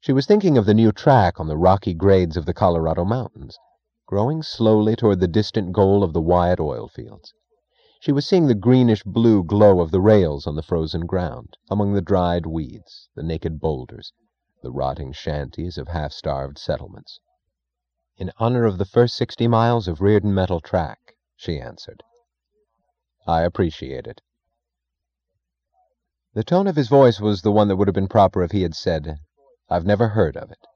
She was thinking of the new track on the rocky grades of the Colorado mountains, growing slowly toward the distant goal of the Wyatt oil fields. She was seeing the greenish-blue glow of the rails on the frozen ground, among the dried weeds, the naked boulders, the rotting shanties of half-starved settlements. "In honor of the first 60 miles of Reardon Metal track," she answered. "I appreciate it." The tone of his voice was the one that would have been proper if he had said, "I've never heard of it."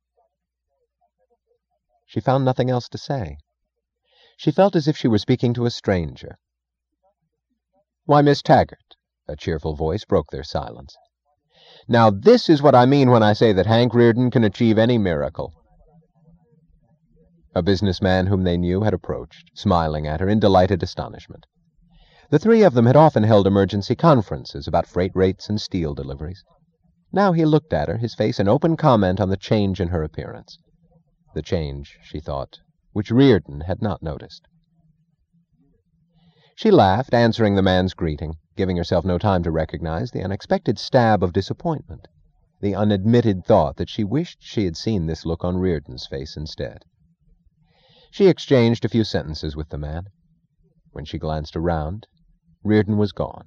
She found nothing else to say. She felt as if she were speaking to a stranger. "Why, Miss Taggart," a cheerful voice broke their silence. "Now this is what I mean when I say that Hank Reardon can achieve any miracle." A businessman whom they knew had approached, smiling at her in delighted astonishment. The three of them had often held emergency conferences about freight rates and steel deliveries. Now he looked at her, his face an open comment on the change in her appearance. The change, she thought, which Reardon had not noticed. She laughed, answering the man's greeting, giving herself no time to recognize the unexpected stab of disappointment, the unadmitted thought that she wished she had seen this look on Reardon's face instead. She exchanged a few sentences with the man. When she glanced around, Reardon was gone.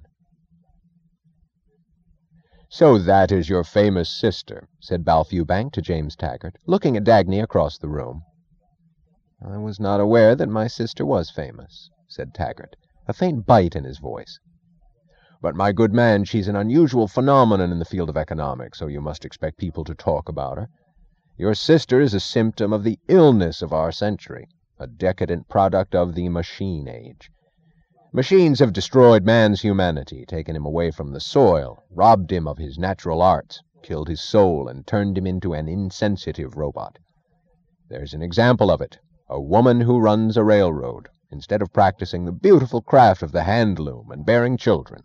"So that is your famous sister," said Balfe Eubank to James Taggart, looking at Dagny across the room. "I was not aware that my sister was famous," said Taggart, a faint bite in his voice. "But, my good man, she's an unusual phenomenon in the field of economics, so you must expect people to talk about her. Your sister is a symptom of the illness of our century, a decadent product of the machine age. Machines have destroyed man's humanity, taken him away from the soil, robbed him of his natural arts, killed his soul, and turned him into an insensitive robot. There's an example of it, a woman who runs a railroad, instead of practicing the beautiful craft of the hand-loom and bearing children."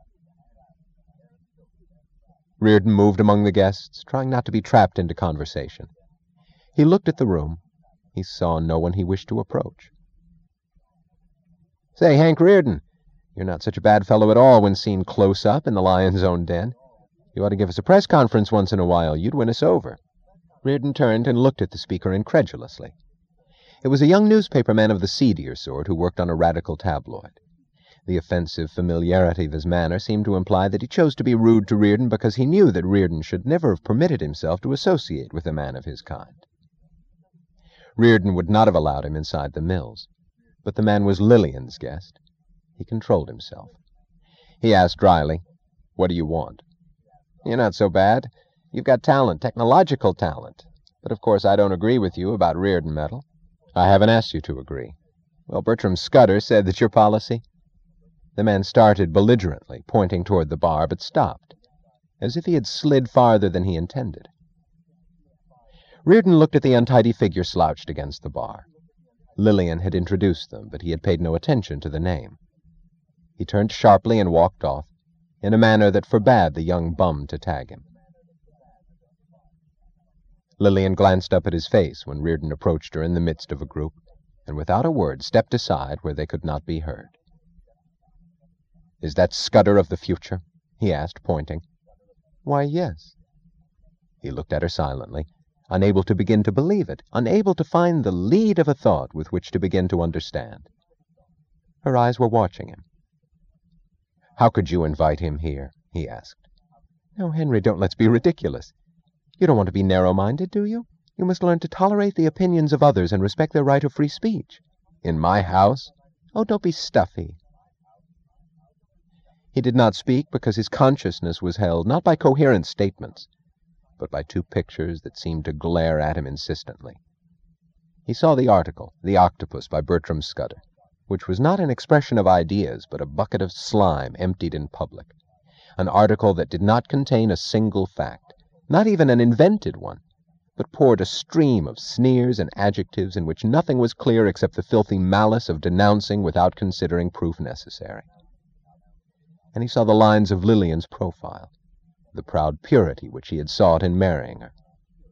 Reardon moved among the guests, trying not to be trapped into conversation. He looked at the room. He saw no one he wished to approach. "Say, Hank Reardon, you're not such a bad fellow at all when seen close up in the lion's own den. You ought to give us a press conference once in a while. You'd win us over." Reardon turned and looked at the speaker incredulously. It was a young newspaper man of the seedier sort who worked on a radical tabloid. The offensive familiarity of his manner seemed to imply that he chose to be rude to Reardon because he knew that Reardon should never have permitted himself to associate with a man of his kind. Reardon would not have allowed him inside the mills, but the man was Lillian's guest. He controlled himself. He asked dryly, "What do you want?" "You're not so bad. You've got talent, technological talent. But of course I don't agree with you about Reardon Metal." "I haven't asked you to agree." "Well, Bertram Scudder said that your policy—" The man started belligerently, pointing toward the bar, but stopped, as if he had slid farther than he intended. Reardon looked at the untidy figure slouched against the bar. Lillian had introduced them, but he had paid no attention to the name. He turned sharply and walked off, in a manner that forbade the young bum to tag him. Lillian glanced up at his face when Reardon approached her in the midst of a group, and without a word stepped aside where they could not be heard. "Is that Scudder of the future?" he asked, pointing. "Why, yes." He looked at her silently, unable to begin to believe it, unable to find the lead of a thought with which to begin to understand. Her eyes were watching him. "How could you invite him here?" he asked. "No, Henry, don't let's be ridiculous. You don't want to be narrow-minded, do you? You must learn to tolerate the opinions of others and respect their right of free speech." "In my house?" "Oh, don't be stuffy." He did not speak because his consciousness was held not by coherent statements, but by two pictures that seemed to glare at him insistently. He saw the article, The Octopus by Bertram Scudder, which was not an expression of ideas, but a bucket of slime emptied in public. An article that did not contain a single fact, not even an invented one, but poured a stream of sneers and adjectives in which nothing was clear except the filthy malice of denouncing without considering proof necessary. And he saw the lines of Lillian's profile, the proud purity which he had sought in marrying her.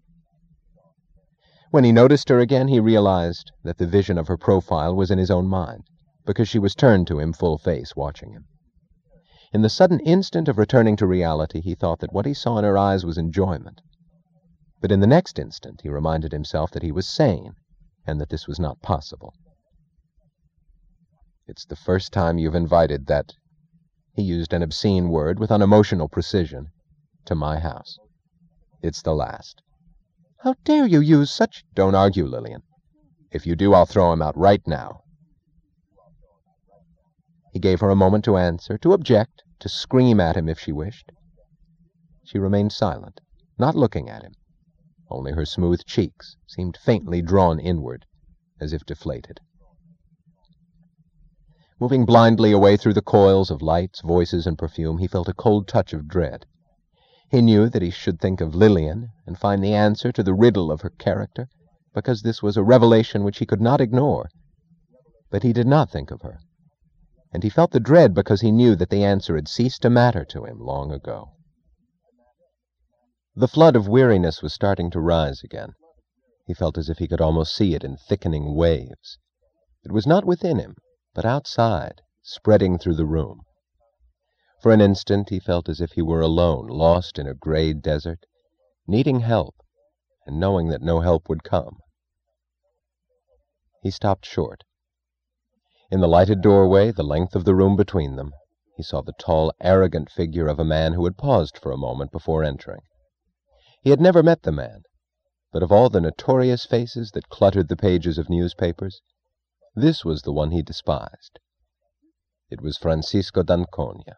When he noticed her again, he realized that the vision of her profile was in his own mind, because she was turned to him full face, watching him. In the sudden instant of returning to reality, he thought that what he saw in her eyes was enjoyment. But in the next instant he reminded himself that he was sane, and that this was not possible. "It's the first time you've invited that," he used an obscene word with unemotional precision, "to my house. It's the last." "How dare you use such—" "Don't argue, Lillian. If you do, I'll throw him out right now." He gave her a moment to answer, to object, to scream at him if she wished. She remained silent, not looking at him. Only her smooth cheeks seemed faintly drawn inward, as if deflated. Moving blindly away through the coils of lights, voices, and perfume, he felt a cold touch of dread. He knew that he should think of Lillian and find the answer to the riddle of her character, because this was a revelation which he could not ignore. But he did not think of her, and he felt the dread because he knew that the answer had ceased to matter to him long ago. The flood of weariness was starting to rise again. He felt as if he could almost see it in thickening waves. It was not within him, but outside, spreading through the room. For an instant he felt as if he were alone, lost in a gray desert, needing help, and knowing that no help would come. He stopped short. In the lighted doorway, the length of the room between them, he saw the tall, arrogant figure of a man who had paused for a moment before entering. He had never met the man, but of all the notorious faces that cluttered the pages of newspapers, this was the one he despised. It was Francisco d'Anconia.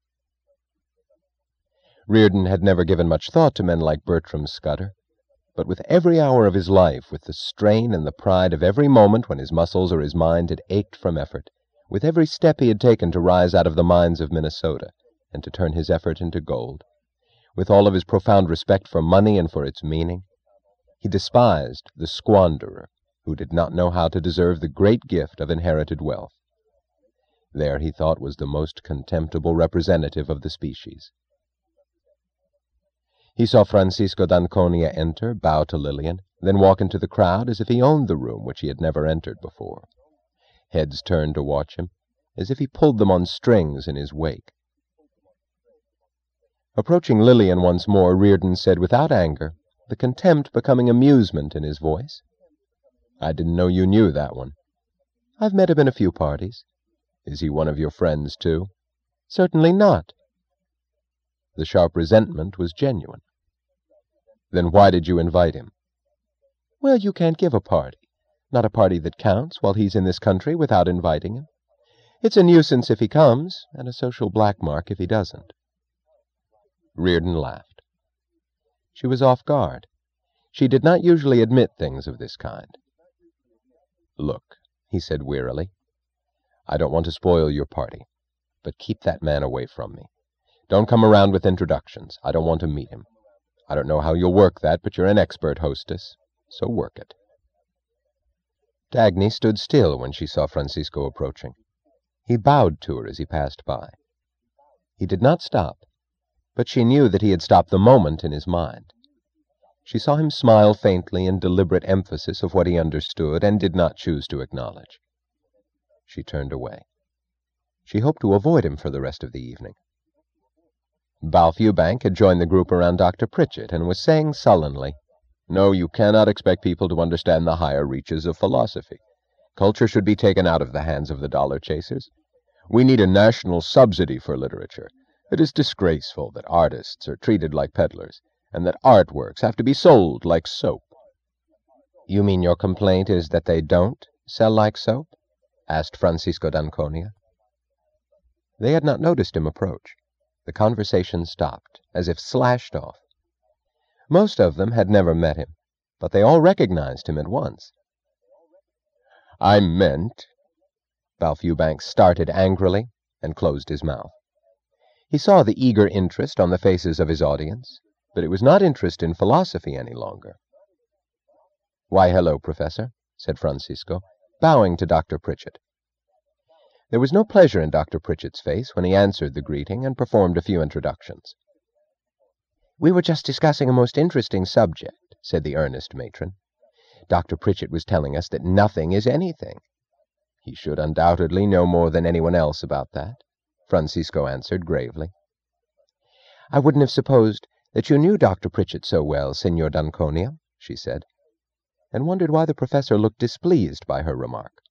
Reardon had never given much thought to men like Bertram Scudder, but with every hour of his life, with the strain and the pride of every moment when his muscles or his mind had ached from effort, with every step he had taken to rise out of the mines of Minnesota and to turn his effort into gold, with all of his profound respect for money and for its meaning, he despised the squanderer who did not know how to deserve the great gift of inherited wealth. There, he thought, was the most contemptible representative of the species. He saw Francisco d'Anconia enter, bow to Lillian, then walk into the crowd as if he owned the room which he had never entered before. Heads turned to watch him, as if he pulled them on strings in his wake. Approaching Lillian once more, Reardon said without anger, the contempt becoming amusement in his voice, "I didn't know you knew that one." "I've met him in a few parties." "Is he one of your friends, too?" "Certainly not." The sharp resentment was genuine. "Then why did you invite him?" "Well, you can't give a party, not a party that counts, while he's in this country, without inviting him. It's a nuisance if he comes, and a social black mark if he doesn't." Reardon laughed. She was off guard. She did not usually admit things of this kind. "Look," he said wearily, "I don't want to spoil your party, but keep that man away from me. Don't come around with introductions. I don't want to meet him. I don't know how you'll work that, but you're an expert hostess, so work it." Dagny stood still when she saw Francisco approaching. He bowed to her as he passed by. He did not stop, but she knew that he had stopped the moment in his mind. She saw him smile faintly in deliberate emphasis of what he understood and did not choose to acknowledge. She turned away. She hoped to avoid him for the rest of the evening. Balfe Eubank had joined the group around Dr. Pritchett and was saying sullenly, "No, you cannot expect people to understand the higher reaches of philosophy. Culture should be taken out of the hands of the dollar chasers. We need a national subsidy for literature. It is disgraceful that artists are treated like peddlers, and that artworks have to be sold like soap." "You mean your complaint is that they don't sell like soap?" asked Francisco d'Anconia. They had not noticed him approach. The conversation stopped, as if slashed off. Most of them had never met him, but they all recognized him at once. "I meant—" Balfe Eubank started angrily and closed his mouth. He saw the eager interest on the faces of his audience, but it was not interest in philosophy any longer. "Why, hello, Professor," said Francisco, bowing to Dr. Pritchett. There was no pleasure in Dr. Pritchett's face when he answered the greeting and performed a few introductions. "We were just discussing a most interesting subject," said the earnest matron. "Dr. Pritchett was telling us that nothing is anything." "He should undoubtedly know more than anyone else about that," Francisco answered gravely. "I wouldn't have supposed that you knew Dr. Pritchett so well, Signor d'Anconia," she said, and wondered why the professor looked displeased by her remark.